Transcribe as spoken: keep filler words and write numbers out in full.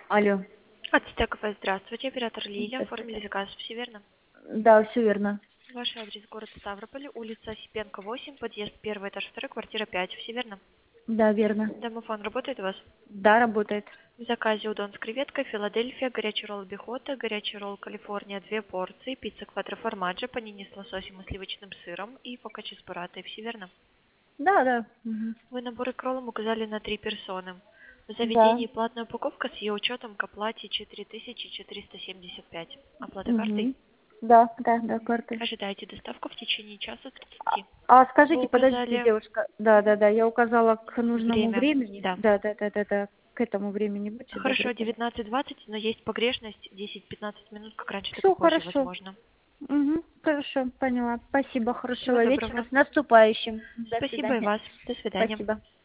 Алло. От Стеков, здравствуйте, оператор Лилия, оформили Здравствуйте. заказ, все верно? Да, все верно. Ваш адрес город Ставрополь, улица Осипенко, восемь, подъезд первый, этаж второй, квартира пять, все верно? Да, верно. Домофон работает у вас? Да, работает. В заказе удон с креветкой, Филадельфия, горячий ролл бихота, горячий ролл Калифорния, две порции, пицца квадроформаджо, панини с лососем и сливочным сыром и фокаччи с бурратой, все верно? Да, да. Мгм. Вы наборы к роллам указали на три персоны. В Да. заведении платная упаковка с ее учетом к оплате четыре тысячи четыреста семьдесят пять. Оплата картой? Мгм. Да, да, да, картой. Ожидаете доставку в течение часа тридцати. А Вы скажите, подождите, указали девушка. Да, да, да, я указала к нужному время. времени. Да. Да, да, да, да, да. К этому времени будьте добры, Хорошо, пожалуйста. девятнадцать двадцать, но есть погрешность десять-пятнадцать минут, как раньше, так и Все позже, хорошо. возможно. Угу, хорошо, поняла. Спасибо, Всего хорошего вечера. доброго. С наступающим. До Спасибо и свидания. вас. До свидания. Спасибо.